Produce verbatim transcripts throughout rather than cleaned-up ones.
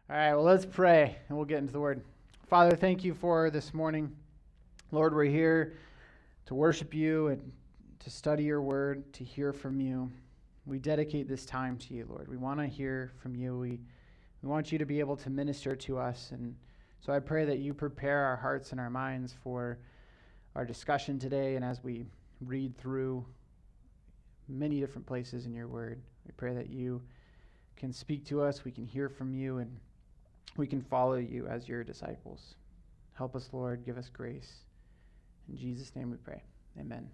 All right, well, let's pray and we'll get into the word. Father, thank you for this morning. Lord, we're here to worship you and to study your word, to hear from you. We dedicate this time to you, Lord. We want to hear from you. We, we want you to be able to minister to us. And so I pray that you prepare our hearts and our minds for our discussion today. And as we read through many different places in your word, we pray that you can speak to us, we can hear from you, and we can follow you as your disciples. Help us, Lord. Give us grace. In Jesus' name we pray. Amen.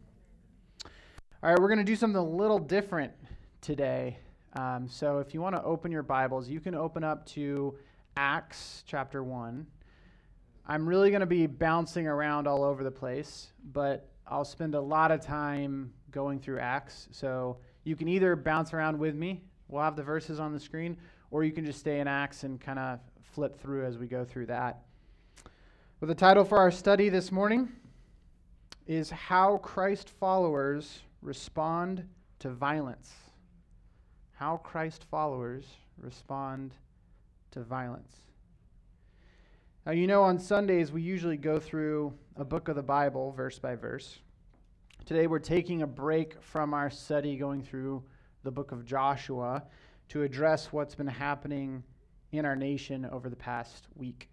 All right, we're going to do something a little different today. Um, so if you want to open your Bibles, you can open up to Acts chapter one. I'm really going to be bouncing around all over the place, but I'll spend a lot of time going through Acts. So you can either bounce around with me. We'll have the verses on the screen, or you can just stay in Acts and kind of flip through as we go through that. But the title for our study this morning is How Christ Followers Respond to Violence. How Christ Followers Respond to Violence. Now, you know, on Sundays, we usually go through a book of the Bible, verse by verse. Today, we're taking a break from our study going through the book of Joshua to address what's been happening in our nation over the past week.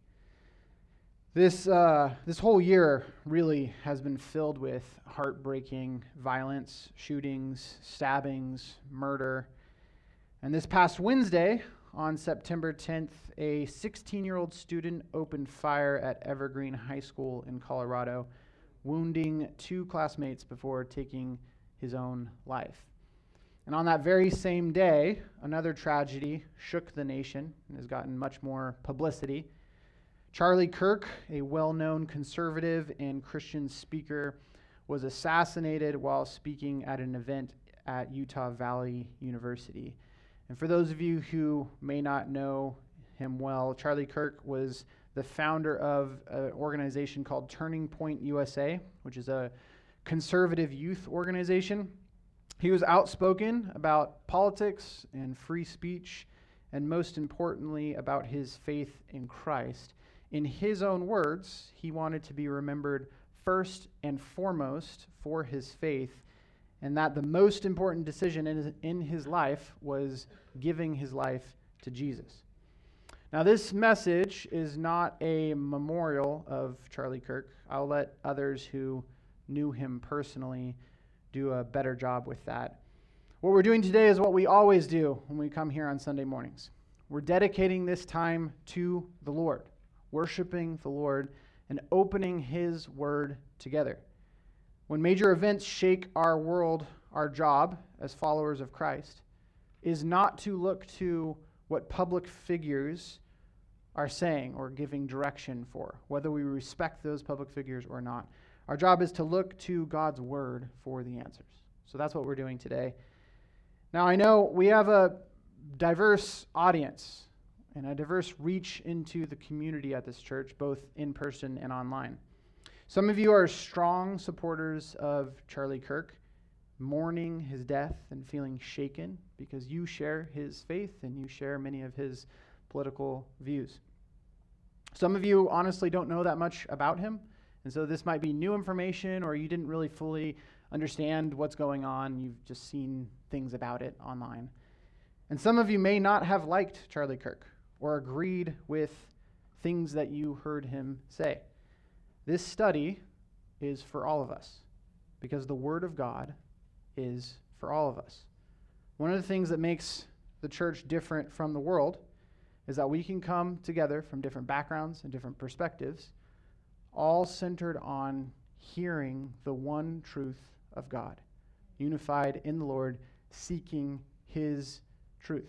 This uh, this whole year really has been filled with heartbreaking violence, shootings, stabbings, murder. And this past Wednesday, on September tenth, a sixteen-year-old student opened fire at Evergreen High School in Colorado, wounding two classmates before taking his own life. And on that very same day, another tragedy shook the nation and has gotten much more publicity. Charlie Kirk, a well-known conservative and Christian speaker, was assassinated while speaking at an event at Utah Valley University. And for those of you who may not know him well, Charlie Kirk was the founder of an organization called Turning Point U S A, which is a conservative youth organization. He was outspoken about politics and free speech, and most importantly, about his faith in Christ. In his own words, he wanted to be remembered first and foremost for his faith, and that the most important decision in his, in his life was giving his life to Jesus. Now, this message is not a memorial of Charlie Kirk. I'll let others who knew him personally do a better job with that. What we're doing today is what we always do when we come here on Sunday mornings. We're dedicating this time to the Lord, worshiping the Lord, and opening His Word together. When major events shake our world, our job as followers of Christ is not to look to what public figures are saying or giving direction for, whether we respect those public figures or not. Our job is to look to God's Word for the answers. So that's what we're doing today. Now, I know we have a diverse audience and a diverse reach into the community at this church, both in person and online. Some of you are strong supporters of Charlie Kirk, mourning his death and feeling shaken because you share his faith and you share many of his political views. Some of you honestly don't know that much about him. And so this might be new information, or you didn't really fully understand what's going on. You've just seen things about it online. And some of you may not have liked Charlie Kirk or agreed with things that you heard him say. This study is for all of us because the Word of God is for all of us. One of the things that makes the church different from the world is that we can come together from different backgrounds and different perspectives, all centered on hearing the one truth of God, unified in the Lord, seeking His truth.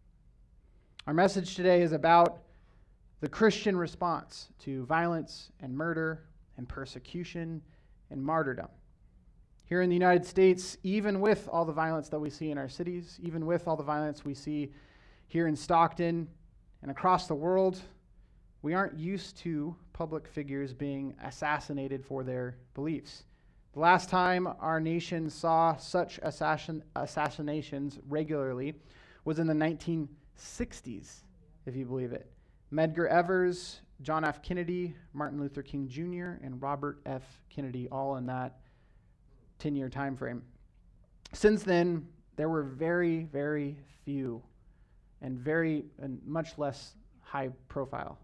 Our message today is about the Christian response to violence and murder and persecution and martyrdom. Here in the United States, even with all the violence that we see in our cities, even with all the violence we see here in Stockton and across the world, we aren't used to public figures being assassinated for their beliefs. The last time our nation saw such assassin- assassinations regularly was in the nineteen sixties, if you believe it. Medgar Evers, John F. Kennedy, Martin Luther King Junior, and Robert F. Kennedy, all in that ten-year time frame. Since then, there were very, very few and very and much less high profile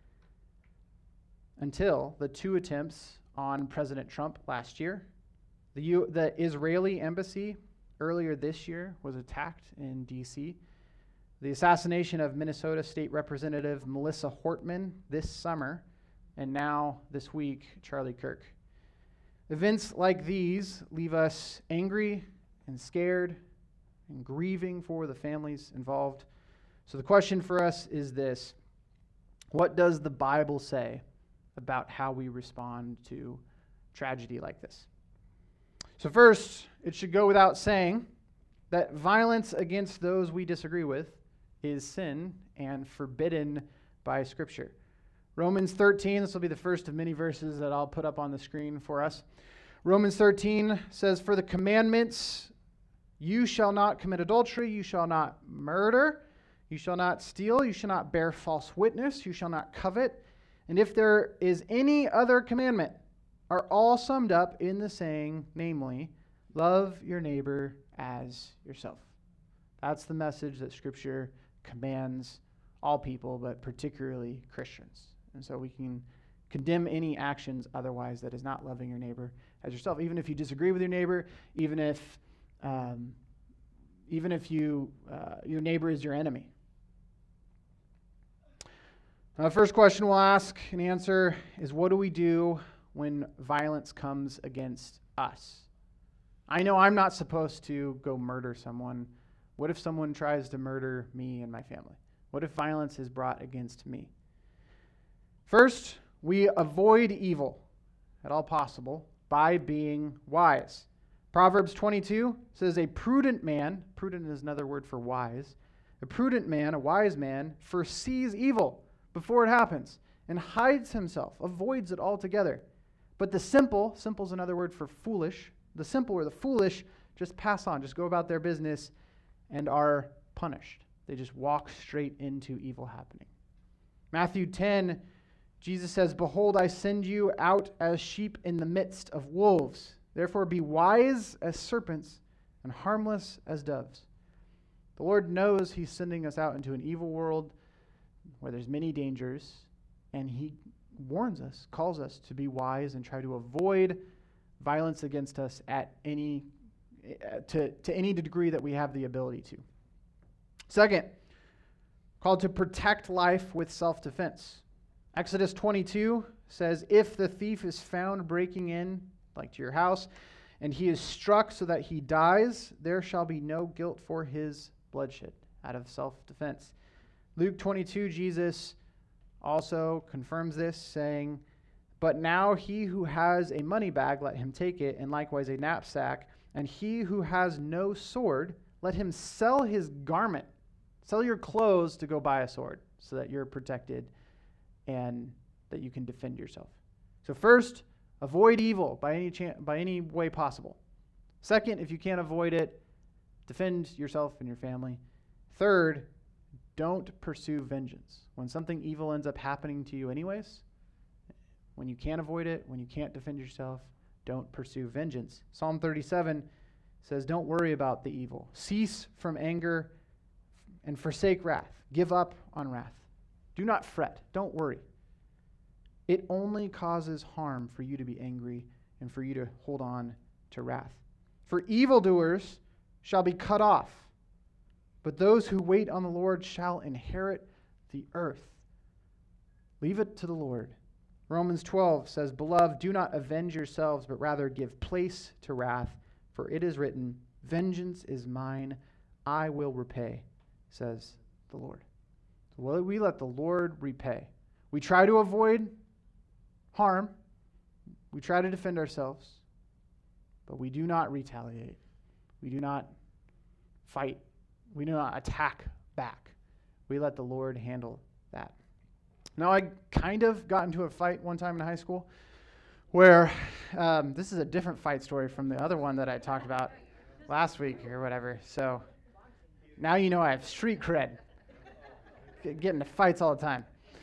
until the two attempts on President Trump last year. The, U- the Israeli embassy earlier this year was attacked in D C. The assassination of Minnesota State Representative Melissa Hortman this summer, and now this week, Charlie Kirk. Events like these leave us angry and scared and grieving for the families involved. So the question for us is this: what does the Bible say about how we respond to tragedy like this? So first, it should go without saying that violence against those we disagree with is sin and forbidden by Scripture. Romans thirteen, this will be the first of many verses that I'll put up on the screen for us. Romans thirteen says, "For the commandments, you shall not commit adultery, you shall not murder, you shall not steal, you shall not bear false witness, you shall not covet, and if there is any other commandment," are all summed up in the saying, namely, love your neighbor as yourself. That's the message that Scripture commands all people, but particularly Christians. And so we can condemn any actions otherwise that is not loving your neighbor as yourself, even if you disagree with your neighbor, even if um, even if you uh, your neighbor is your enemy. Now, the first question we'll ask and answer is, what do we do when violence comes against us? I know I'm not supposed to go murder someone. What if someone tries to murder me and my family? What if violence is brought against me? First, we avoid evil at all possible by being wise. Proverbs twenty-two says, "A prudent man," prudent is another word for wise, "a prudent man, a wise man, foresees evil before it happens and hides himself, avoids it altogether. But the simple," simple is another word for foolish, "the simple or the foolish just pass on, just go about their business and are punished." They just walk straight into evil happening. Matthew ten, Jesus says, "Behold, I send you out as sheep in the midst of wolves. Therefore be wise as serpents and harmless as doves." The Lord knows He's sending us out into an evil world where there's many dangers, and He warns us, calls us to be wise and try to avoid violence against us at any to, to any degree that we have the ability to. Second, called to protect life with self-defense. Exodus twenty-two says, "If the thief is found breaking in, like to your house, and he is struck so that he dies, there shall be no guilt for his bloodshed," out of self-defense. Luke twenty-two, Jesus also confirms this, saying, "But now he who has a money bag, let him take it, and likewise a knapsack. And he who has no sword, let him sell his garment." Sell your clothes to go buy a sword so that you're protected and that you can defend yourself. So first, avoid evil by any chan- by any way possible. Second, if you can't avoid it, defend yourself and your family. Third, don't pursue vengeance. When something evil ends up happening to you anyways, when you can't avoid it, when you can't defend yourself, don't pursue vengeance. Psalm thirty-seven says, "Don't worry about the evil. Cease from anger and forsake wrath. Give up on wrath. Do not fret. Don't worry. It only causes harm for you to be angry and for you to hold on to wrath. For evildoers shall be cut off, but those who wait on the Lord shall inherit the earth." Leave it to the Lord. Romans twelve says, "Beloved, do not avenge yourselves, but rather give place to wrath, for it is written, 'Vengeance is mine, I will repay,' says the Lord." So well, we let the Lord repay. We try to avoid harm. We try to defend ourselves, but we do not retaliate. We do not fight. We do not attack back. We let the Lord handle that. Now, I kind of got into a fight one time in high school where um, this is a different fight story from the other one that I talked about last week or whatever. So now you know I have street cred. Get into fights all the time.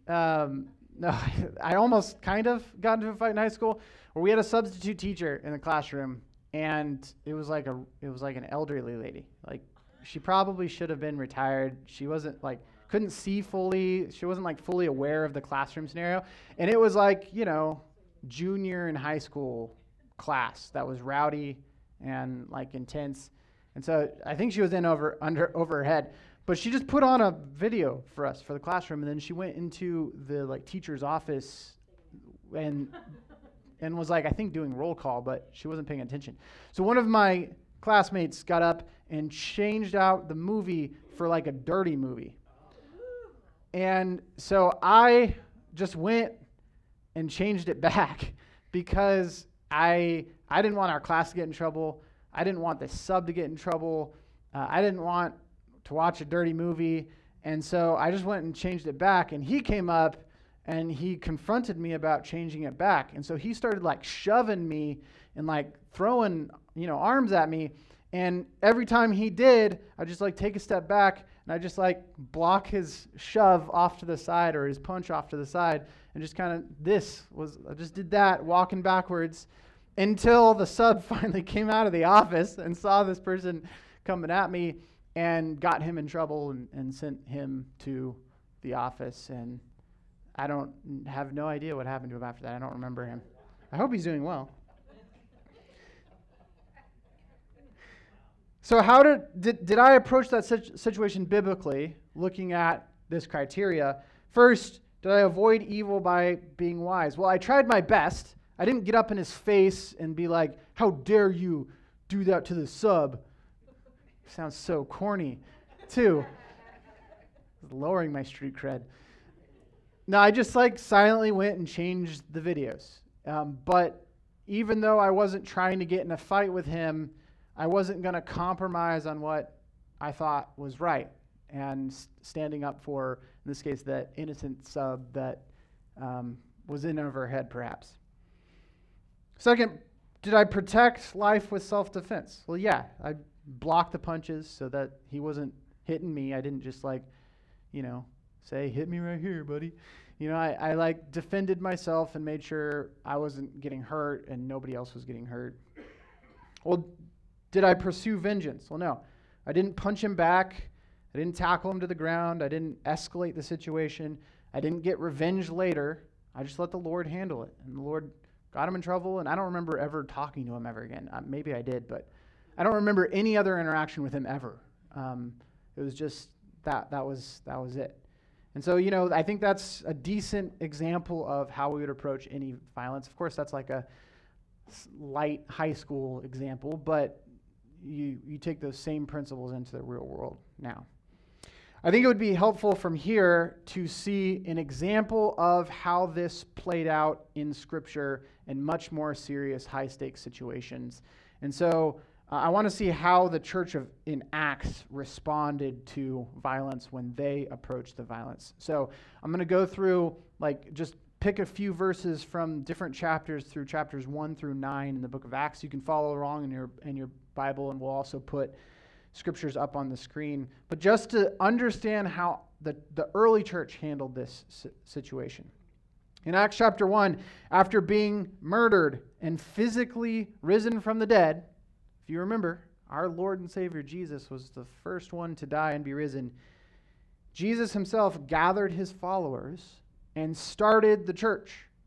Um, no, I almost kind of got into a fight in high school where we had a substitute teacher in the classroom, and it was like a it was like an elderly lady. Like she probably should have been retired. She wasn't like couldn't see fully. She wasn't like fully aware of the classroom scenario, and it was like you know junior in high school class that was rowdy and like intense, and so I think she was in over under over her head. But she just put on a video for us for the classroom, and then she went into the like teacher's office and and was like, I think doing roll call, but she wasn't paying attention. So one of my classmates got up and changed out the movie for like a dirty movie. And so I just went and changed it back because I I didn't want our class to get in trouble. I didn't want the sub to get in trouble. Uh, I didn't want to watch a dirty movie, and so I just went and changed it back, and he came up and he confronted me about changing it back, and so he started like shoving me and like throwing, you know, arms at me, and every time he did, I just like take a step back and I just like block his shove off to the side or his punch off to the side, and just kind of this was I just did that walking backwards until the sub finally came out of the office and saw this person coming at me and got him in trouble and, and sent him to the office. And I don't have no idea what happened to him after that. I don't remember him. I hope he's doing well. So how did, did, did I approach that situ- situation biblically, looking at this criteria? First, did I avoid evil by being wise? Well, I tried my best. I didn't get up in his face and be like, how dare you do that to the sub? Sounds so corny, too. Lowering my street cred. No, I just like silently went and changed the videos. Um, but even though I wasn't trying to get in a fight with him, I wasn't going to compromise on what I thought was right and s- standing up for, in this case, that innocent sub that um, was in over her head, perhaps. Second, did I protect life with self-defense? Well, yeah, I blocked the punches so that he wasn't hitting me. I didn't just like, you know, say, hit me right here, buddy. You know, I, I like defended myself and made sure I wasn't getting hurt and nobody else was getting hurt. Well, did I pursue vengeance? Well, no. I didn't punch him back. I didn't tackle him to the ground. I didn't escalate the situation. I didn't get revenge later. I just let the Lord handle it. And the Lord got him in trouble, and I don't remember ever talking to him ever again. Uh, maybe I did, but I don't remember any other interaction with him ever. Um, it was just that that was that was it. And so, you know, I think that's a decent example of how we would approach any violence. Of course, that's like a light high school example, but you you take those same principles into the real world now. I think it would be helpful from here to see an example of how this played out in Scripture in much more serious, high-stakes situations. And so uh, I want to see how the church of in Acts responded to violence when they approached the violence. So I'm going to go through, like, just pick a few verses from different chapters through chapters one through nine in the book of Acts. You can follow along in your in your Bible, and we'll also put scriptures up on the screen. But just to understand how the, the early church handled this situation. In Acts chapter one, after being murdered and physically risen from the dead, if you remember, our Lord and Savior Jesus was the first one to die and be risen. Jesus himself gathered his followers and started the church.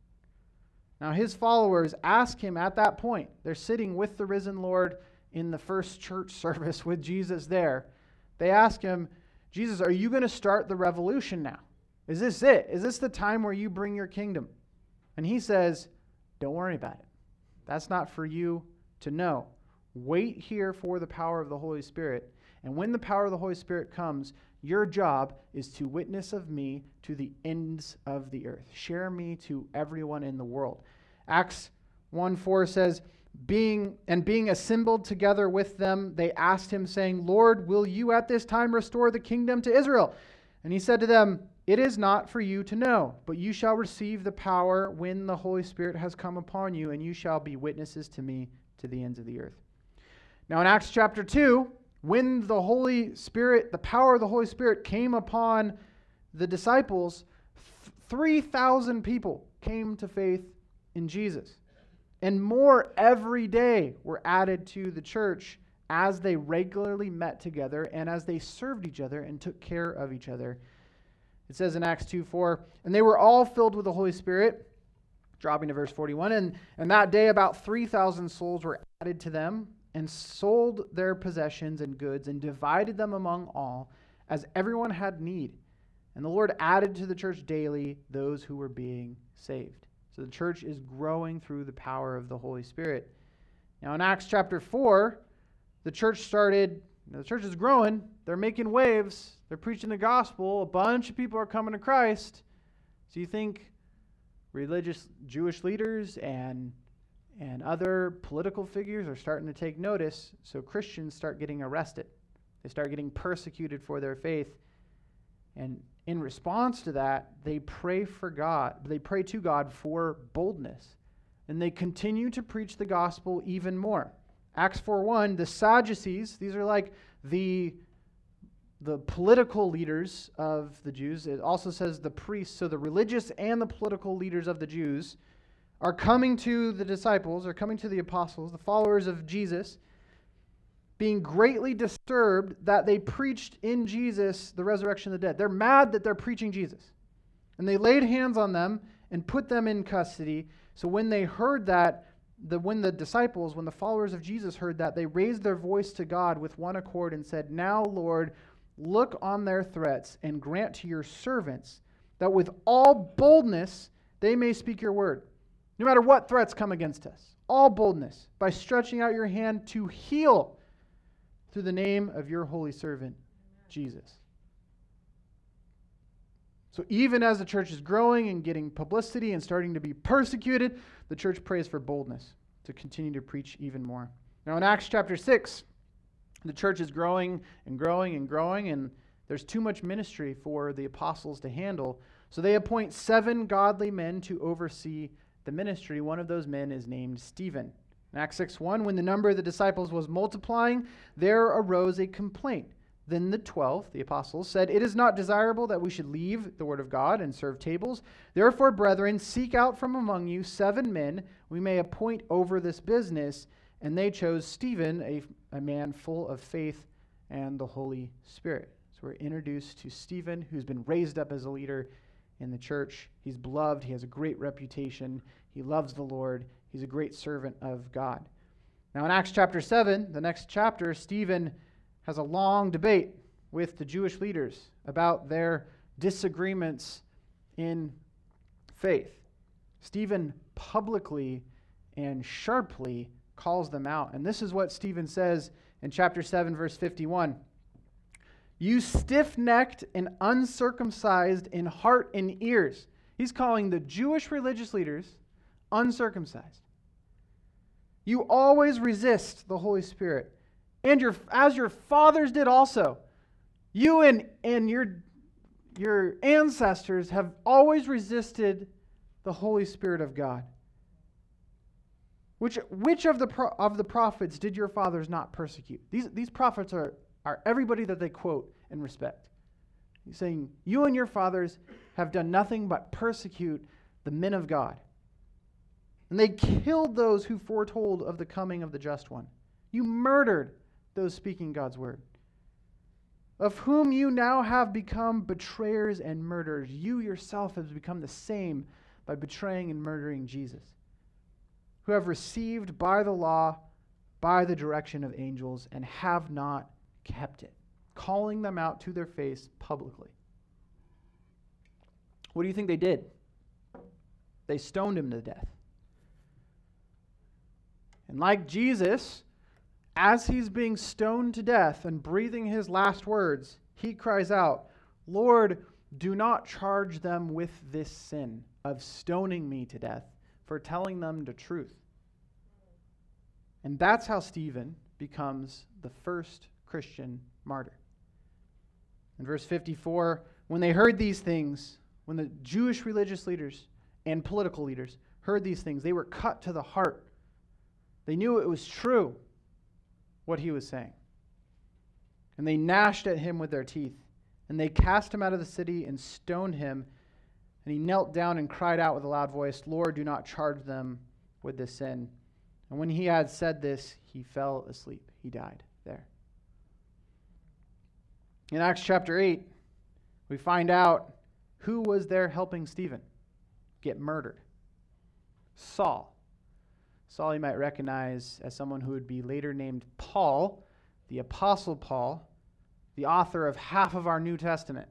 Now his followers ask him at that point, they're sitting with the risen Lord in the first church service with Jesus there. They ask him, Jesus, are you going to start the revolution now? Is this it? Is this the time where you bring your kingdom? And he says, don't worry about it. That's not for you to know. Wait here for the power of the Holy Spirit. And when the power of the Holy Spirit comes, your job is to witness of me to the ends of the earth. Share me to everyone in the world. Acts one four says, being and being assembled together with them, they asked him, saying, Lord, will you at this time restore the kingdom to Israel? And he said to them, it is not for you to know, but you shall receive the power when the Holy Spirit has come upon you, and you shall be witnesses to me to the ends of the earth. Now in Acts chapter two, when the Holy Spirit, the power of the Holy Spirit came upon the disciples, three thousand people came to faith in Jesus. And more every day were added to the church as they regularly met together and as they served each other and took care of each other. It says in Acts two four, and they were all filled with the Holy Spirit, dropping to verse forty-one, and, and that day about three thousand souls were added to them and sold their possessions and goods and divided them among all as everyone had need. And the Lord added to the church daily those who were being saved. So the church is growing through the power of the Holy Spirit. Now in Acts chapter four, the church started, the church is growing, they're making waves, they're preaching the gospel, a bunch of people are coming to Christ. So you think religious Jewish leaders and, and other political figures are starting to take notice, so Christians start getting arrested. They start getting persecuted for their faith. And in response to that, they pray for God, they pray to God for boldness. And they continue to preach the gospel even more. Acts four one, the Sadducees, these are like the, the political leaders of the Jews. It also says the priests, so the religious and the political leaders of the Jews are coming to the disciples, are coming to the apostles, the followers of Jesus, being greatly disturbed that they preached in Jesus the resurrection of the dead. They're mad that they're preaching Jesus. And they laid hands on them and put them in custody. So when they heard that, the, when the disciples, when the followers of Jesus heard that, they raised their voice to God with one accord and said, now, Lord, look on their threats and grant to your servants that with all boldness they may speak your word. No matter what threats come against us, all boldness, by stretching out your hand to heal through the name of your holy servant, Jesus. So even as the church is growing and getting publicity and starting to be persecuted, the church prays for boldness to continue to preach even more. Now in Acts chapter six, the church is growing and growing and growing, and there's too much ministry for the apostles to handle. So they appoint seven godly men to oversee the ministry. One of those men is named Stephen. In Acts six one, when the number of the disciples was multiplying, there arose a complaint. Then the twelve, the apostles, said, it is not desirable that we should leave the word of God and serve tables. Therefore, brethren, seek out from among you seven men we may appoint over this business. And they chose Stephen, a, a man full of faith and the Holy Spirit. So we're introduced to Stephen, who's been raised up as a leader in the church. He's beloved. He has a great reputation. He loves the Lord. He's a great servant of God. Now in Acts chapter seven, the next chapter, Stephen has a long debate with the Jewish leaders about their disagreements in faith. Stephen publicly and sharply calls them out. And this is what Stephen says in chapter seven, verse fifty-one. You stiff-necked and uncircumcised in heart and ears. He's calling the Jewish religious leaders uncircumcised. You always resist the Holy Spirit, and your as your fathers did also. You and, and your, your ancestors have always resisted the Holy Spirit of God. Which, which of the pro, of the prophets did your fathers not persecute? These, these prophets are, are everybody that they quote and respect. He's saying, you and your fathers have done nothing but persecute the men of God. And they killed those who foretold of the coming of the just one. You murdered those speaking God's word. Of whom you now have become betrayers and murderers. You yourself have become the same by betraying and murdering Jesus, who have received by the law, by the direction of angels, and have not kept it, calling them out to their face publicly. What do you think they did? They stoned him to death. And like Jesus, as he's being stoned to death and breathing his last words, he cries out, Lord, do not charge them with this sin of stoning me to death for telling them the truth. And that's how Stephen becomes the first Christian martyr. In verse fifty-four, when they heard these things, when the Jewish religious leaders and political leaders heard these things, they were cut to the heart. They knew it was true, what he was saying. And they gnashed at him with their teeth. And they cast him out of the city and stoned him. And he knelt down and cried out with a loud voice, Lord, do not charge them with this sin. And when he had said this, he fell asleep. He died there. In Acts chapter eight, we find out who was there helping Stephen get murdered. Saul. Saul you might recognize as someone who would be later named Paul, the Apostle Paul, the author of half of our New Testament.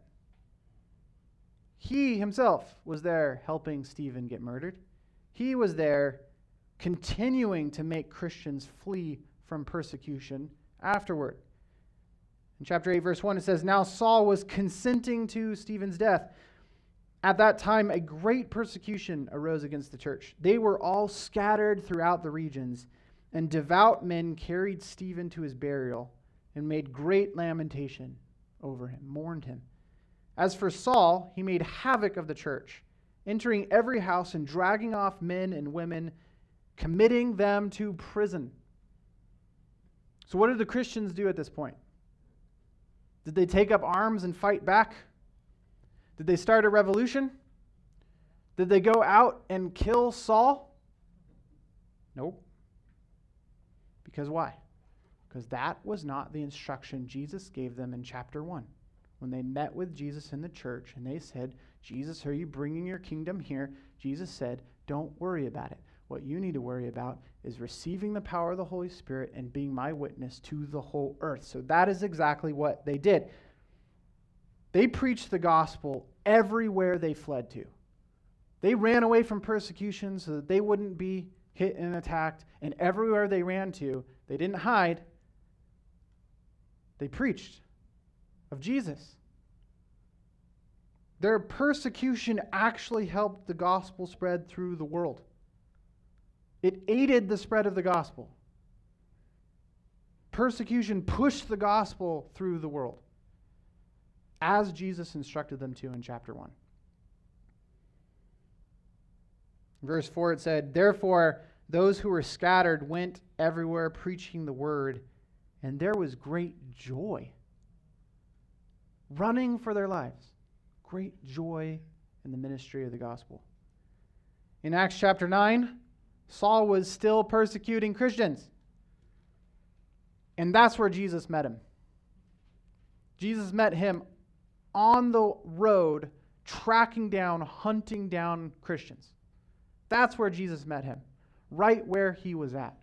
He himself was there helping Stephen get murdered. He was there continuing to make Christians flee from persecution afterward. In chapter eight, verse one, it says, Now Saul was consenting to Stephen's death. At that time, a great persecution arose against the church. They were all scattered throughout the regions, and devout men carried Stephen to his burial and made great lamentation over him, mourned him. As for Saul, he made havoc of the church, entering every house and dragging off men and women, committing them to prison. So what did the Christians do at this point? Did they take up arms and fight back? Did they start a revolution? Did they go out and kill Saul? Nope. Because why? Because that was not the instruction Jesus gave them in chapter one. When they met with Jesus in the church and they said, Jesus, are you bringing your kingdom here? Jesus said, don't worry about it. What you need to worry about is receiving the power of the Holy Spirit and being my witness to the whole earth. So that is exactly what they did. They preached the gospel everywhere they fled to. They ran away from persecution so that they wouldn't be hit and attacked. And everywhere they ran to, they didn't hide. They preached of Jesus. Their persecution actually helped the gospel spread through the world. It aided the spread of the gospel. Persecution pushed the gospel through the world, as Jesus instructed them to in chapter one. Verse four, it said, Therefore, those who were scattered went everywhere preaching the word, and there was great joy. Running for their lives. Great joy in the ministry of the gospel. In Acts chapter nine, Saul was still persecuting Christians. And that's where Jesus met him. Jesus met him on the road, tracking down, hunting down Christians. That's where Jesus met him, right where he was at.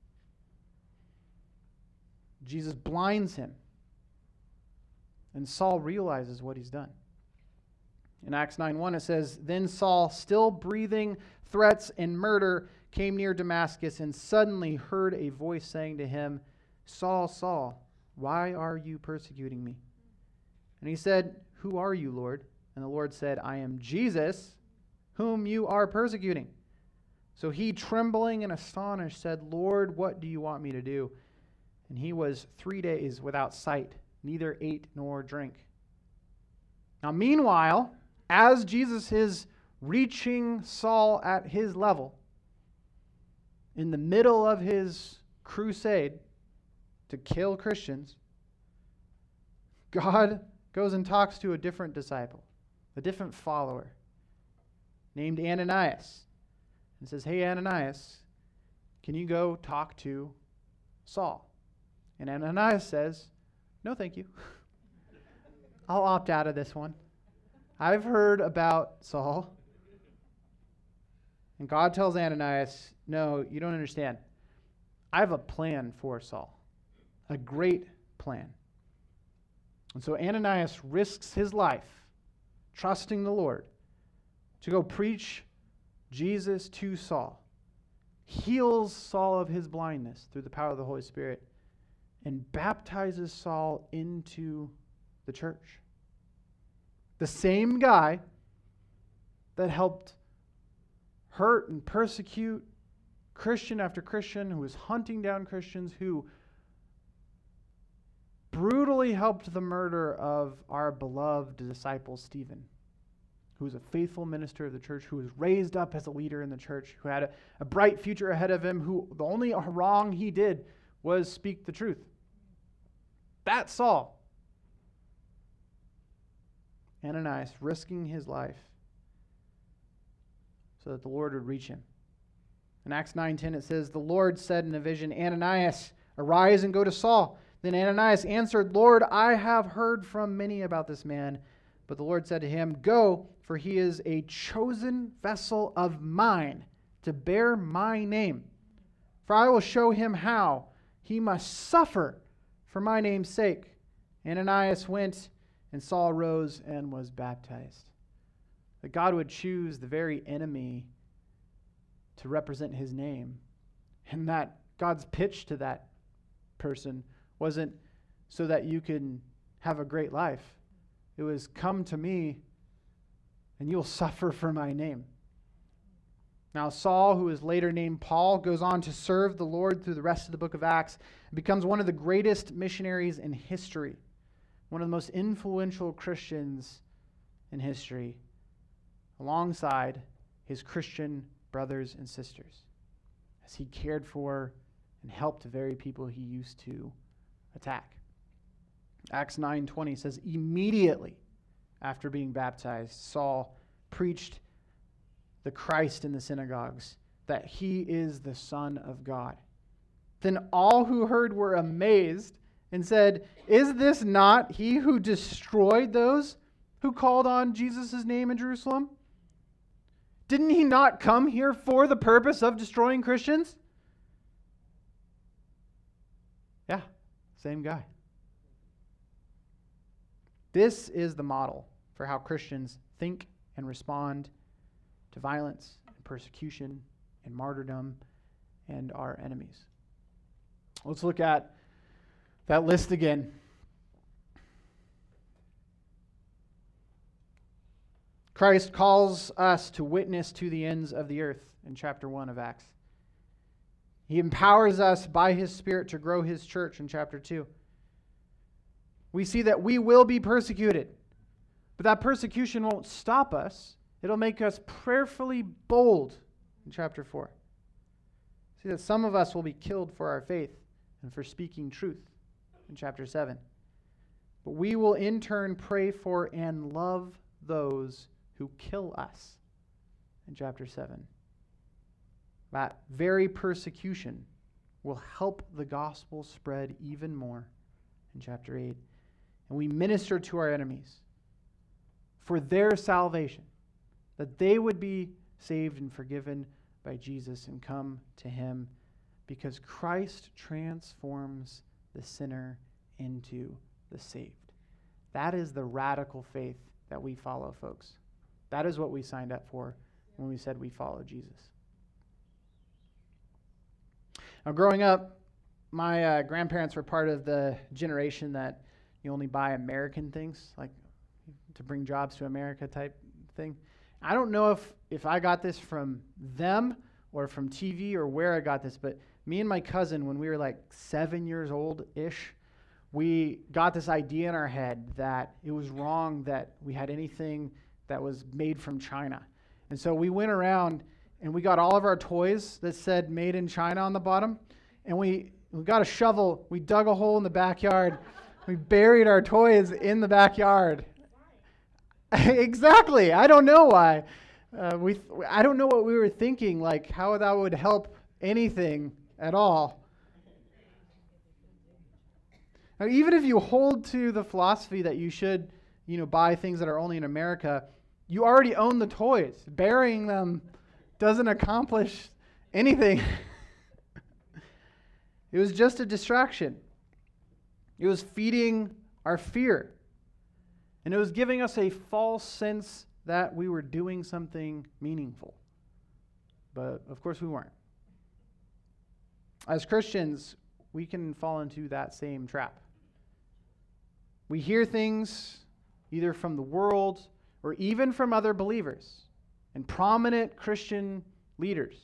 Jesus blinds him, and Saul realizes what he's done. In Acts nine one, it says, Then Saul, still breathing threats and murder, came near Damascus and suddenly heard a voice saying to him, Saul, Saul, why are you persecuting me? And he said, Who are you, Lord? And the Lord said, I am Jesus, whom you are persecuting. So he, trembling and astonished, said, Lord, what do you want me to do? And he was three days without sight, neither ate nor drank. Now, meanwhile, as Jesus is reaching Saul at his level, in the middle of his crusade to kill Christians, God goes and talks to a different disciple, a different follower, named Ananias, and says, Hey, Ananias, can you go talk to Saul? And Ananias says, No, thank you. I'll opt out of this one. I've heard about Saul. And God tells Ananias, no, you don't understand. I have a plan for Saul, a great plan. And so Ananias risks his life, trusting the Lord, to go preach Jesus to Saul, heals Saul of his blindness through the power of the Holy Spirit, and baptizes Saul into the church. The same guy that helped hurt and persecute Christian after Christian, who was hunting down Christians, who brutally helped the murder of our beloved disciple Stephen, who was a faithful minister of the church, who was raised up as a leader in the church, who had a, a bright future ahead of him, who the only wrong he did was speak the truth. That's Saul. Ananias risking his life so that the Lord would reach him. In Acts nine ten it says, "The Lord said in a vision, 'Ananias, arise and go to Saul.' Then Ananias answered, 'Lord, I have heard from many about this man.' But the Lord said to him, 'Go, for he is a chosen vessel of mine to bear my name. For I will show him how he must suffer for my name's sake.' Ananias went, and Saul rose and was baptized." That God would choose the very enemy to represent his name. And that God's pitch to that person wasn't so that you can have a great life. It was, come to me and you'll suffer for my name. Now Saul, who is later named Paul, goes on to serve the Lord through the rest of the book of Acts and becomes one of the greatest missionaries in history, one of the most influential Christians in history, alongside his Christian brothers and sisters, as he cared for and helped the very people he used to attack. Acts nine twenty says, "Immediately after being baptized, Saul preached the Christ in the synagogues, that he is the Son of God. Then all who heard were amazed and said, 'Is this not he who destroyed those who called on Jesus' name in Jerusalem? Didn't he not come here for the purpose of destroying Christians?'" Yeah, same guy. This is the model for how Christians think and respond to violence and persecution and martyrdom and our enemies. Let's look at that list again. Christ calls us to witness to the ends of the earth in chapter one of Acts. He empowers us by his Spirit to grow his church in chapter two. We see that we will be persecuted, but that persecution won't stop us. It'll make us prayerfully bold in chapter four. See that some of us will be killed for our faith and for speaking truth in chapter seven. But we will in turn pray for and love those who kill us in chapter seven. That very persecution will help the gospel spread even more in chapter eight. And we minister to our enemies for their salvation, that they would be saved and forgiven by Jesus and come to him, because Christ transforms the sinner into the saved. That is the radical faith that we follow, folks. That is what we signed up for when we said we follow Jesus. Now, growing up, my uh, grandparents were part of the generation that you only buy American things, like to bring jobs to America type thing. I don't know if, if I got this from them or from T V or where I got this, but me and my cousin, when we were like seven years old-ish, we got this idea in our head that it was wrong that we had anything that was made from China. And so we went around and we got all of our toys that said made in China on the bottom, and we, we got a shovel, we dug a hole in the backyard, we buried our toys in the backyard. Exactly. I don't know why. Uh, we th- I don't know what we were thinking, like how that would help anything at all. Now, even if you hold to the philosophy that you should, you know, buy things that are only in America, you already own the toys. Burying them doesn't accomplish anything. It was just a distraction. It was feeding our fear. And it was giving us a false sense that we were doing something meaningful. But of course we weren't. As Christians, we can fall into that same trap. We hear things either from the world or even from other believers and prominent Christian leaders.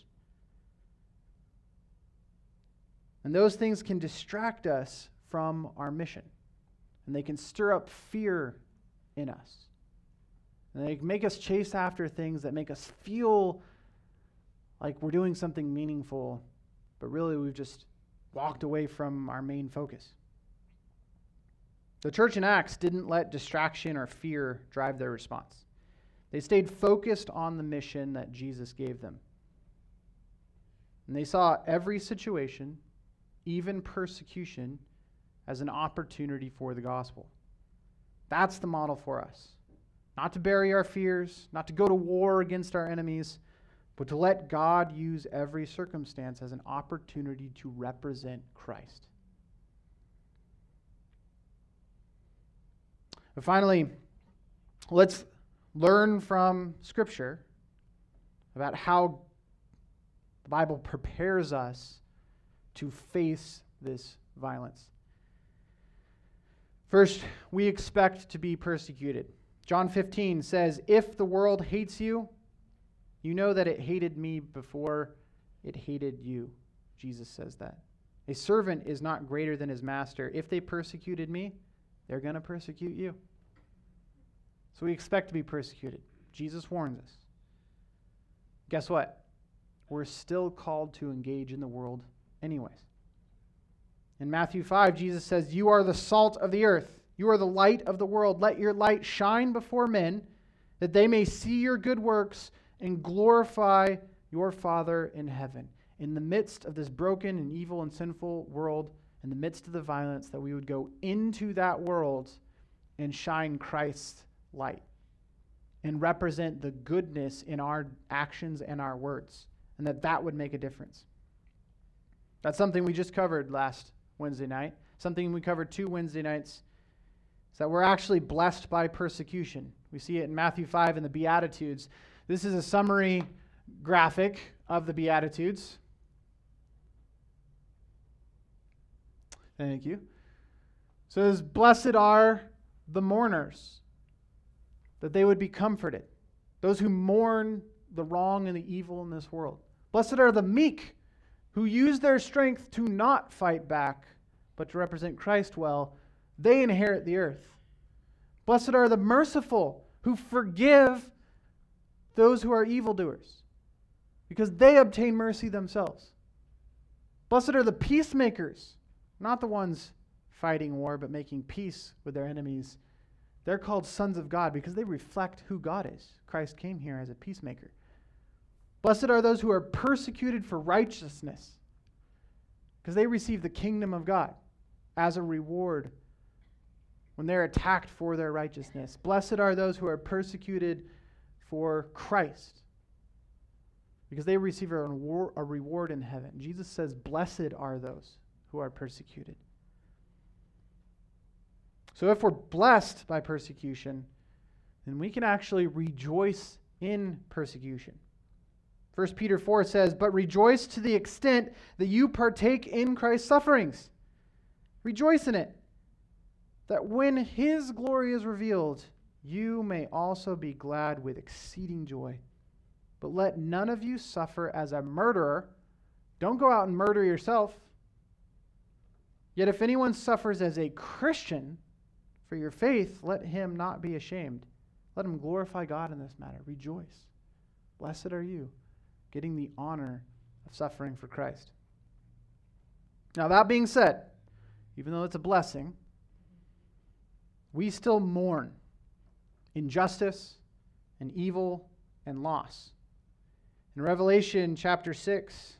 And those things can distract us from our mission. And they can stir up fear in us. And they make us chase after things that make us feel like we're doing something meaningful, but really we've just walked away from our main focus. The church in Acts didn't let distraction or fear drive their response. They stayed focused on the mission that Jesus gave them. And they saw every situation, even persecution, as an opportunity for the gospel. That's the model for us. Not to bury our fears, not to go to war against our enemies, but to let God use every circumstance as an opportunity to represent Christ. But finally, let's learn from Scripture about how the Bible prepares us to face this violence. First, we expect to be persecuted. John fifteen says, "If the world hates you, you know that it hated me before it hated you." Jesus says that. A servant is not greater than his master. If they persecuted me, they're going to persecute you. So we expect to be persecuted. Jesus warns us. Guess what? We're still called to engage in the world anyways. In Matthew five, Jesus says, "You are the salt of the earth. You are the light of the world. Let your light shine before men, that they may see your good works and glorify your Father in heaven." In the midst of this broken and evil and sinful world, in the midst of the violence, that we would go into that world and shine Christ's light and represent the goodness in our actions and our words, and that that would make a difference. That's something we just covered last Wednesday night. Something we covered two Wednesday nights is that we're actually blessed by persecution. We see it in Matthew five in the Beatitudes. This is a summary graphic of the Beatitudes. Thank you. It says, "Blessed are the mourners, that they would be comforted. Those who mourn the wrong and the evil in this world. Blessed are the meek, who use their strength to not fight back, but to represent Christ well. They inherit the earth. Blessed are the merciful, who forgive those who are evildoers, because they obtain mercy themselves. Blessed are the peacemakers, not the ones fighting war, but making peace with their enemies. They're called sons of God because they reflect who God is. Christ came here as a peacemaker. Blessed are those who are persecuted for righteousness, because they receive the kingdom of God as a reward when they're attacked for their righteousness. Blessed are those who are persecuted for Christ, because they receive a reward in heaven. Jesus says, "Blessed are those who are persecuted." So if we're blessed by persecution, then we can actually rejoice in persecution. First Peter four says, "But rejoice to the extent that you partake in Christ's sufferings." Rejoice in it, that when his glory is revealed, you may also be glad with exceeding joy. But let none of you suffer as a murderer. Don't go out and murder yourself. Yet if anyone suffers as a Christian for your faith, let him not be ashamed. Let him glorify God in this matter. Rejoice. Blessed are you, getting the honor of suffering for Christ. Now, that being said, even though it's a blessing, we still mourn injustice and evil and loss. In Revelation chapter six,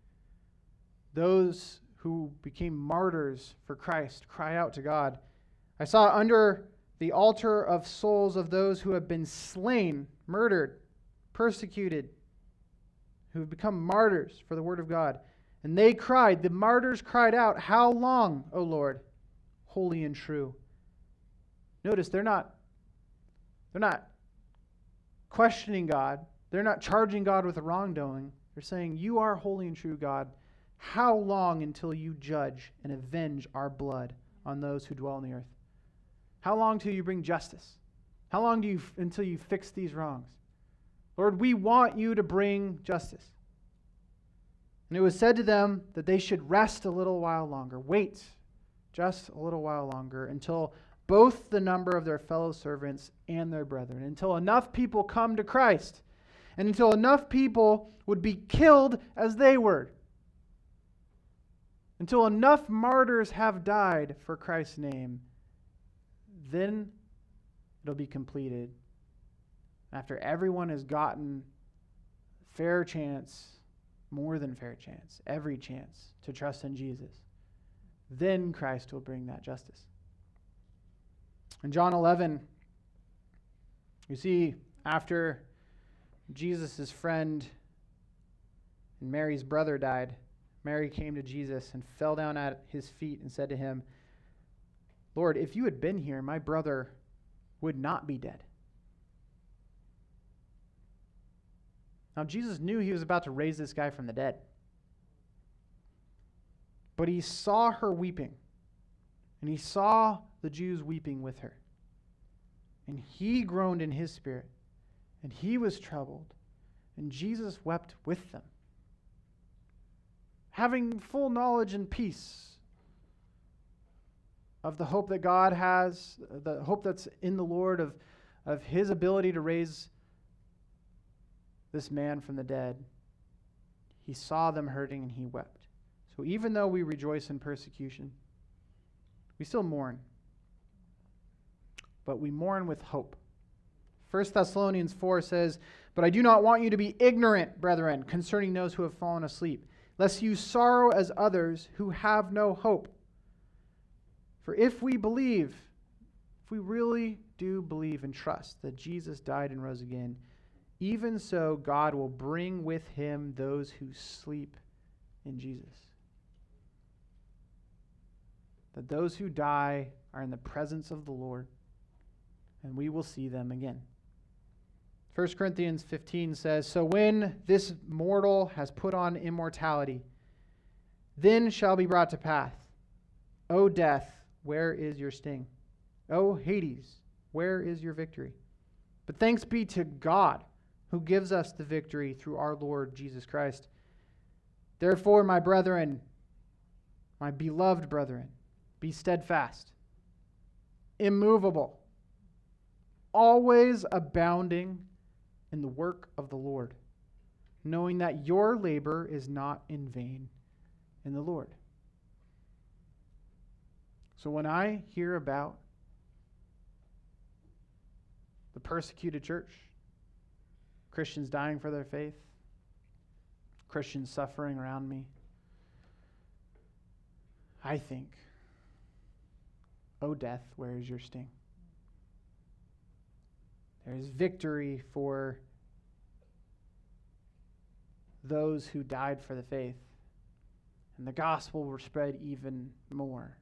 those who became martyrs for Christ cry out to God, "I saw under the altar of souls of those who have been slain, murdered, persecuted, who have become martyrs for the word of God. And they cried," the martyrs cried out, "How long, O Lord, holy and true?" Notice they're not, they're not questioning God. They're not charging God with wrongdoing. They're saying, "You are holy and true, God. How long until you judge and avenge our blood on those who dwell on the earth? How long till you bring justice? How long do you until you fix these wrongs? Lord, we want you to bring justice." And it was said to them that they should rest a little while longer. Wait just a little while longer until both the number of their fellow servants and their brethren, until enough people come to Christ, and until enough people would be killed as they were, until enough martyrs have died for Christ's name, then it'll be completed. after everyone has gotten fair chance, more than fair chance, every chance to trust in Jesus, then Christ will bring that justice. In John eleven, you see, after Jesus' friend and Mary's brother died, Mary came to Jesus and fell down at his feet and said to him, Lord, if you had been here, my brother would not be dead. Now, Jesus knew he was about to raise this guy from the dead. But he saw her weeping, and he saw the Jews weeping with her. And he groaned in his spirit, and he was troubled, and Jesus wept with them. Having full knowledge and peace of the hope that God has, the hope that's in the Lord, of, of his ability to raise this man from the dead, he saw them hurting and he wept. So even though we rejoice in persecution, we still mourn. But we mourn with hope. First Thessalonians four says, But I do not want you to be ignorant, brethren, concerning those who have fallen asleep, lest you sorrow as others who have no hope. For if we believe, if we really do believe and trust that Jesus died and rose again, even so God will bring with him those who sleep in Jesus. That those who die are in the presence of the Lord, and we will see them again. First Corinthians fifteen says, So when this mortal has put on immortality, then shall be brought to pass, O death, where is your sting? O Hades, where is your victory? But thanks be to God, who gives us the victory through our Lord Jesus Christ. Therefore, my brethren, my beloved brethren, be steadfast, immovable, always abounding in the work of the Lord, knowing that your labor is not in vain in the Lord. So when I hear about the persecuted church, Christians dying for their faith, Christians suffering around me, I think, O death, where is your sting? There is victory for those who died for the faith, and the gospel will spread even more.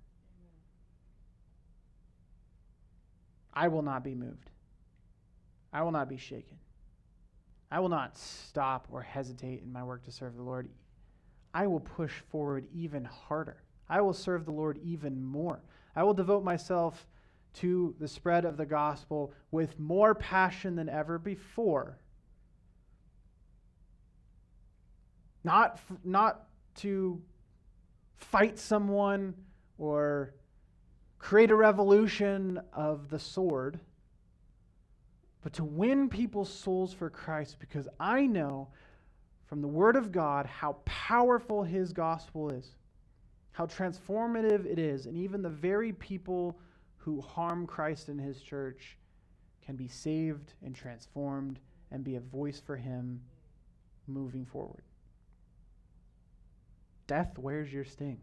I will not be moved. I will not be shaken. I will not stop or hesitate in my work to serve the Lord. I will push forward even harder. I will serve the Lord even more. I will devote myself to the spread of the gospel with more passion than ever before. Not, not to fight someone or create a revolution of the sword, but to win people's souls for Christ, because I know from the Word of God how powerful His gospel is, how transformative it is, and even the very people who harm Christ and His church can be saved and transformed and be a voice for Him moving forward. Death, where's your sting?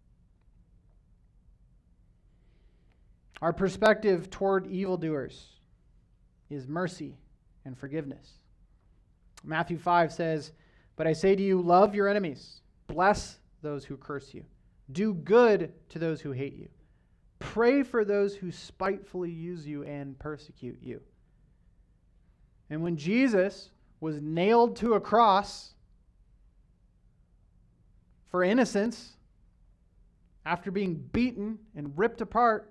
Our perspective toward evildoers is mercy and forgiveness. Matthew five says, But I say to you, love your enemies, bless those who curse you, do good to those who hate you, pray for those who spitefully use you and persecute you. And when Jesus was nailed to a cross for innocence, after being beaten and ripped apart,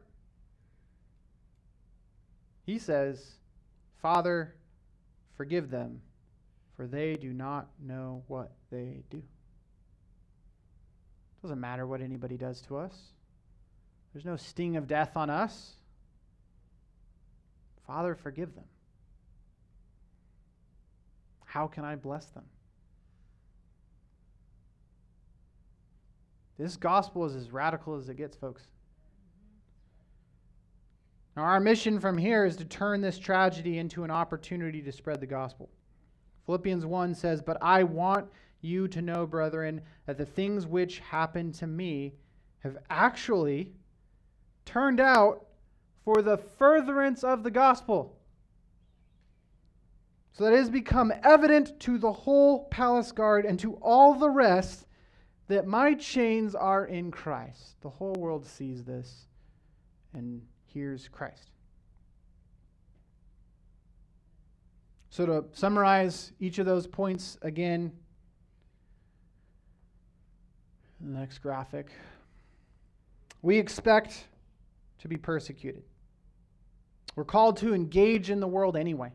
He says, Father, forgive them, for they do not know what they do. It doesn't matter what anybody does to us. There's no sting of death on us. Father, forgive them. How can I bless them? This gospel is as radical as it gets, folks. Now, our mission from here is to turn this tragedy into an opportunity to spread the gospel. Philippians one says, "But I want you to know, brethren, that the things which happened to me have actually turned out for the furtherance of the gospel, so that it has become evident to the whole palace guard and to all the rest that my chains are in Christ." The whole world sees this and hears Christ. So to summarize each of those points again, the next graphic. We expect to be persecuted. We're called to engage in the world anyway.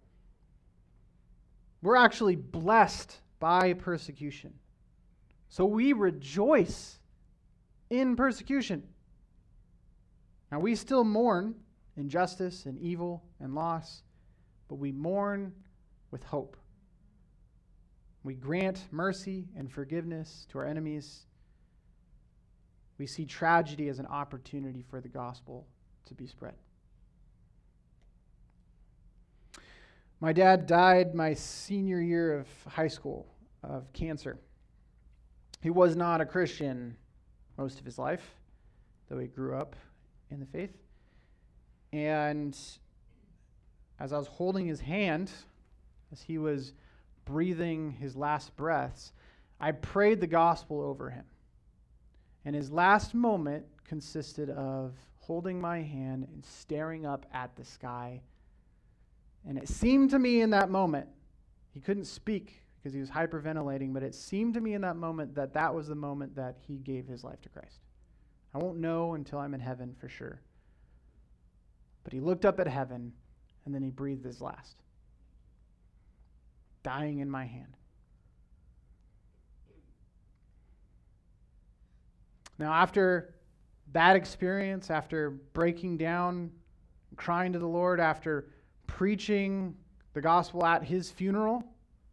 We're actually blessed by persecution. So we rejoice in persecution. Now we still mourn injustice and evil and loss, but we mourn with hope. We grant mercy and forgiveness to our enemies. We see tragedy as an opportunity for the gospel to be spread. My dad died my senior year of high school of cancer. He was not a Christian most of his life, though he grew up in the faith. And as I was holding his hand, as he was breathing his last breaths, I prayed the gospel over him. And his last moment consisted of holding my hand and staring up at the sky. And it seemed to me in that moment, he couldn't speak because he was hyperventilating, but it seemed to me in that moment that that was the moment that he gave his life to Christ. I won't know until I'm in heaven for sure. But he looked up at heaven, and then he breathed his last, dying in my hand. Now, after that experience, after breaking down, crying to the Lord, after preaching the gospel at his funeral,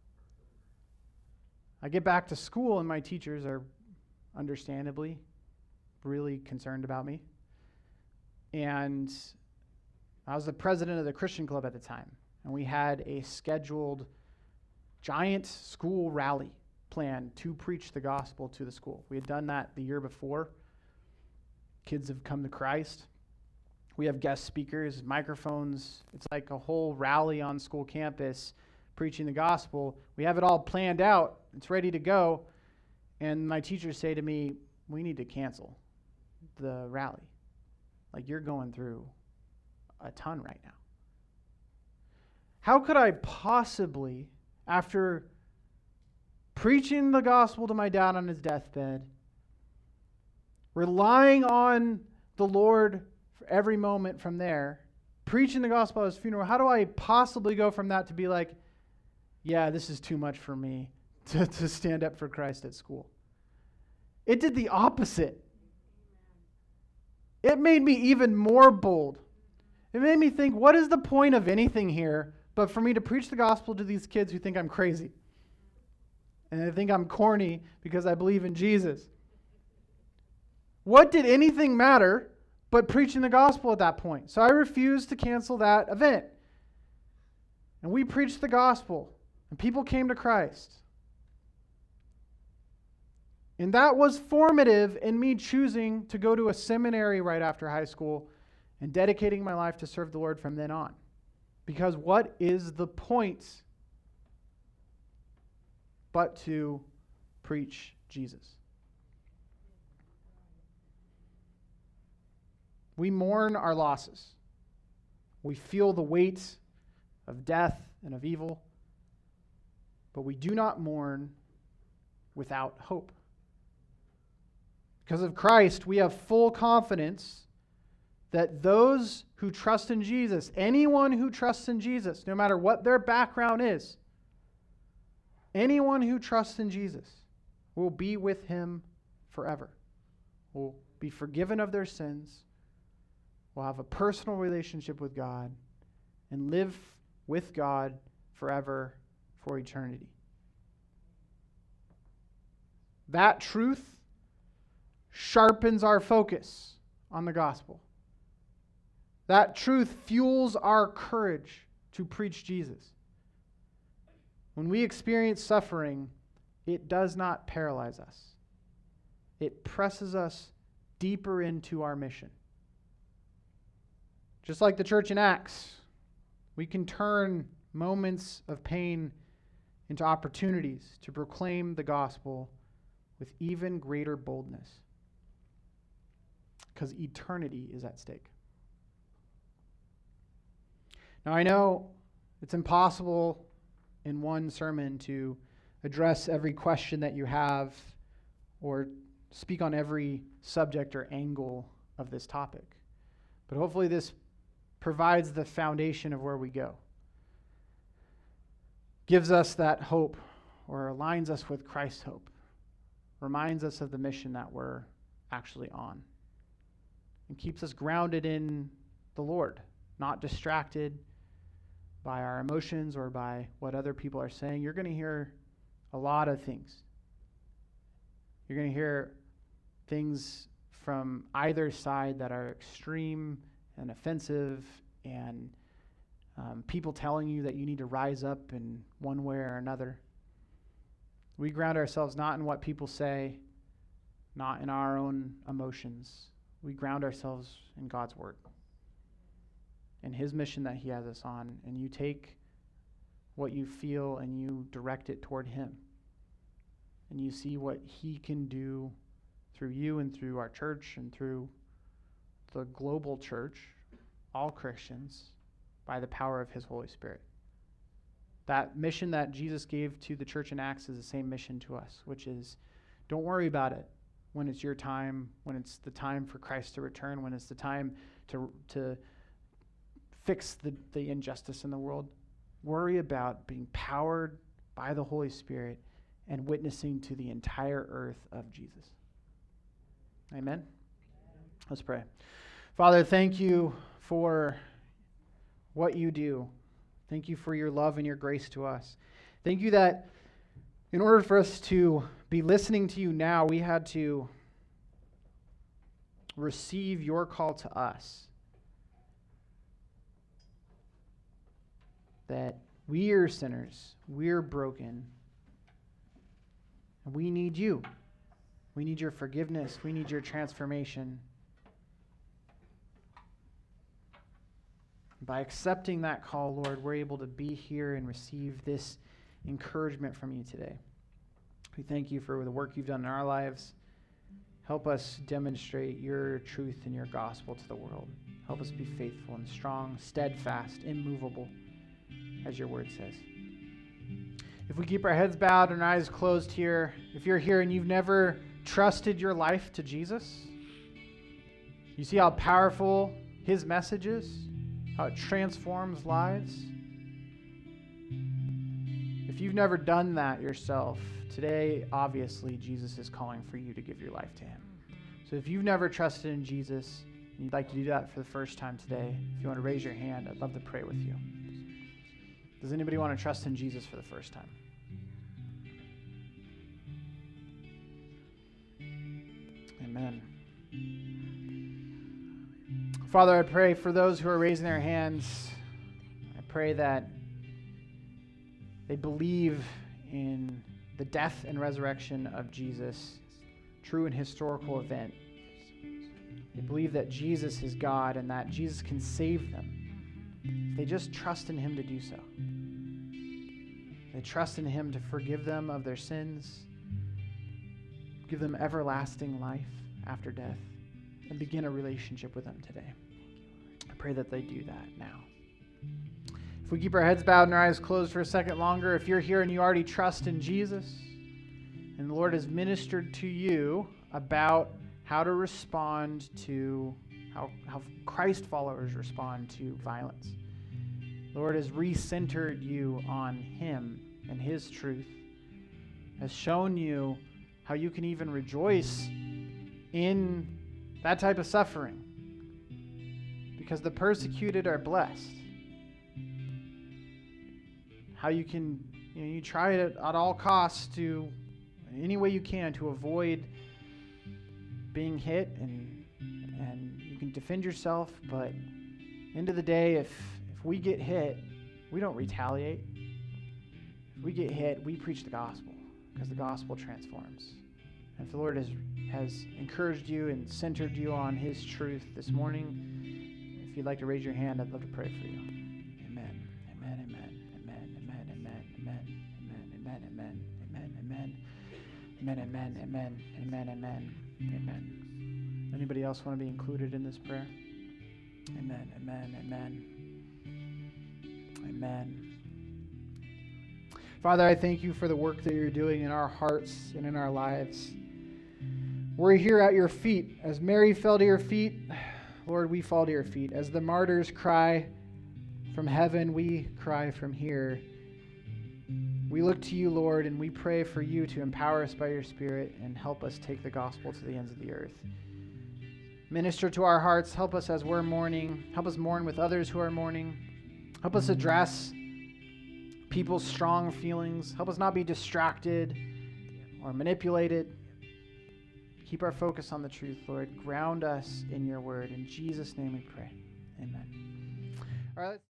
I get back to school, and my teachers are understandably really concerned about me. And I was the president of the Christian club at the time, and we had a scheduled giant school rally planned to preach the gospel to the school. We had done that the year before. Kids have come to Christ. We have guest speakers, microphones. It's like a whole rally on school campus preaching the gospel. We have it all planned out. It's ready to go. And my teachers say to me, we need to cancel the rally. Like, you're going through a ton right now. How could I possibly, after preaching the gospel to my dad on his deathbed, relying on the Lord for every moment from there, preaching the gospel at his funeral, how do I possibly go from that to be like, yeah, this is too much for me to, to stand up for Christ at school? It did the opposite. It made me even more bold. It made me think, what is the point of anything here but for me to preach the gospel to these kids who think I'm crazy? And they think I'm corny because I believe in Jesus. What did anything matter but preaching the gospel at that point? So I refused to cancel that event. And we preached the gospel, and people came to Christ. And that was formative in me choosing to go to a seminary right after high school and dedicating my life to serve the Lord from then on. Because what is the point but to preach Jesus? We mourn our losses. We feel the weight of death and of evil, but we do not mourn without hope. Because of Christ, we have full confidence that those who trust in Jesus, anyone who trusts in Jesus, no matter what their background is, anyone who trusts in Jesus will be with him forever, will be forgiven of their sins, will have a personal relationship with God, and live with God forever for eternity. That truth sharpens our focus on the gospel. That truth fuels our courage to preach Jesus. When we experience suffering, it does not paralyze us. It presses us deeper into our mission. Just like the church in Acts, we can turn moments of pain into opportunities to proclaim the gospel with even greater boldness, because eternity is at stake. Now, I know it's impossible in one sermon to address every question that you have or speak on every subject or angle of this topic, but hopefully this provides the foundation of where we go. Gives us that hope, or aligns us with Christ's hope. Reminds us of the mission that we're actually on. And keeps us grounded in the Lord, not distracted by our emotions or by what other people are saying. You're going to hear a lot of things. You're going to hear things from either side that are extreme and offensive, and um, people telling you that you need to rise up in one way or another. We ground ourselves not in what people say, not in our own emotions. We ground ourselves in God's word and his mission that he has us on. And you take what you feel and you direct it toward him. And you see what he can do through you and through our church and through the global church, all Christians, by the power of his Holy Spirit. That mission that Jesus gave to the church in Acts is the same mission to us, which is, don't worry about it when it's your time, when it's the time for Christ to return, when it's the time to to fix the, the injustice in the world. Worry about being powered by the Holy Spirit and witnessing to the entire earth of Jesus. Amen? Let's pray. Father, thank you for what you do. Thank you for your love and your grace to us. Thank you that in order for us to be listening to you now, we had to receive your call to us. That we are sinners, we're broken, and we need you. We need your forgiveness. We need your transformation. By accepting that call, Lord, we're able to be here and receive this encouragement from you today. We thank you for the work you've done in our lives. Help us demonstrate your truth and your gospel to the world. Help us be faithful and strong, steadfast, immovable, as your word says. If we keep our heads bowed and our eyes closed here, if you're here and you've never trusted your life to Jesus, you see how powerful his message is? How it transforms lives. If you've never done that yourself, today, obviously, Jesus is calling for you to give your life to him. So if you've never trusted in Jesus, and you'd like to do that for the first time today, if you want to raise your hand, I'd love to pray with you. Does anybody want to trust in Jesus for the first time? Amen. Father, I pray for those who are raising their hands. I pray that they believe in the death and resurrection of Jesus, true and historical event. They believe that Jesus is God and that Jesus can save them if they just trust in him to do so. They trust in him to forgive them of their sins, give them everlasting life after death, and begin a relationship with him today. I pray that they do that now. If we keep our heads bowed and our eyes closed for a second longer, if you're here and you already trust in Jesus, and the Lord has ministered to you about how to respond to, how, how Christ followers respond to violence. The Lord has recentered you on him and his truth, has shown you how you can even rejoice in that type of suffering, because the persecuted are blessed. How you can, you know, you try it at all costs to, any way you can, to avoid being hit, and and you can defend yourself, but End of the day, if, if we get hit, we don't retaliate. If we get hit, we preach the gospel because the gospel transforms. And if the Lord has, has encouraged you and centered you on his truth this morning, if you'd like to raise your hand, I'd love to pray for you. Amen. Amen. Amen. Amen. Amen. Amen. Amen. Amen. Amen. Amen. Amen. Amen. Amen. Amen. Amen. Amen. Amen. Anybody else want to be included in this prayer? Amen. Amen. Amen. Amen. Father, I thank you for the work that you're doing in our hearts and in our lives. We're here at your feet. As Mary fell to your feet, Lord, we fall to your feet. As the martyrs cry from heaven, we cry from here. We look to you, Lord, and we pray for you to empower us by your Spirit and help us take the gospel to the ends of the earth. Minister to our hearts. Help us as we're mourning. Help us mourn with others who are mourning. Help us address people's strong feelings. Help us not be distracted or manipulated. Keep our focus on the truth, Lord. Ground us in your word. In Jesus' name we pray. Amen. All right.